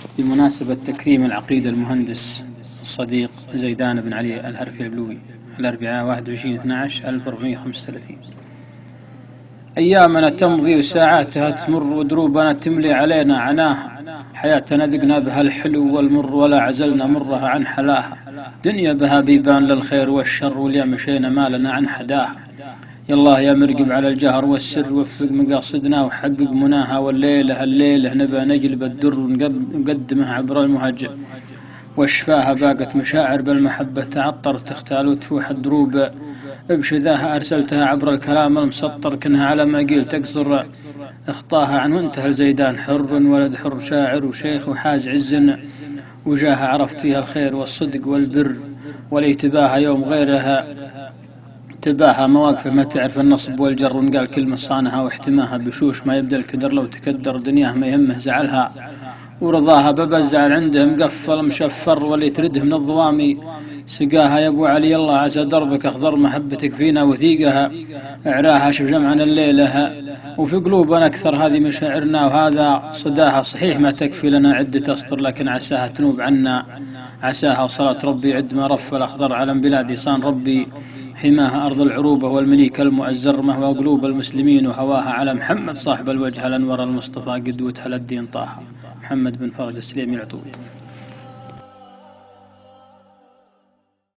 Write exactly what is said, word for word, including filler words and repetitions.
بمناسبة تكريم العقيد المهندس الصديق زيدان بن علي الهرفي البلوي الأربعاء واحد وعشرين اثنا عشر ألف وأربعمائة وخمسة وثلاثين. أيامنا تمضي وساعاتها تمر ودروبنا تملي علينا عناها، حياتنا ذقنا بها الحلو والمر ولا عزلنا مرها عن حلاها، دنيا بها بيبان للخير والشر واليا مشينا ما لنا عن حداها. يالله يا مرقب على الجهر والسر وفق مقاصدنا وحقق مناها، والليلة الليلة نبى نجلب الدر ونقدمه عبر المهجر، واشفاها باقت مشاعر بالمحبة تعطر تختال وتفوح الدروب بشذاها، أرسلتها عبر الكلام المسطر كنها على ما قيل تقصر اخطاها عن منتهى الزيدان، حر ولد حر شاعر وشيخ وحاز عز وجاها، عرفت فيها الخير والصدق والبر وليتباها يوم غيرها تباها، مواقفه ما تعرف النصب والجر، ونقال كلمة صانها واحتماها بشوش ما يبدأ الكدر، لو تكدر دنياه ما يهمه زعلها ورضاها، بابا الزعل عنده مقفل مشفر واللي ترده من الضوامي سقاها. يا ابو علي الله عسى دربك اخضر محبتك فينا وثيقها، اعراها شوف جمعنا الليلة وفي قلوبنا اكثر هذه مشاعرنا، وهذا صداها صحيح ما تكفي لنا عدة اسطر لكن عساها تنوب عنا، عساها وصلاة ربي عد ما رف الاخضر على بلادي صان ربي حماها، أرض العروبة والمليك المؤزر مهوى قلوب المسلمين وهواها، على محمد صاحب الوجه الأنور المصطفى قدوتها للدين طه، محمد بن فرج السليمي العطوي.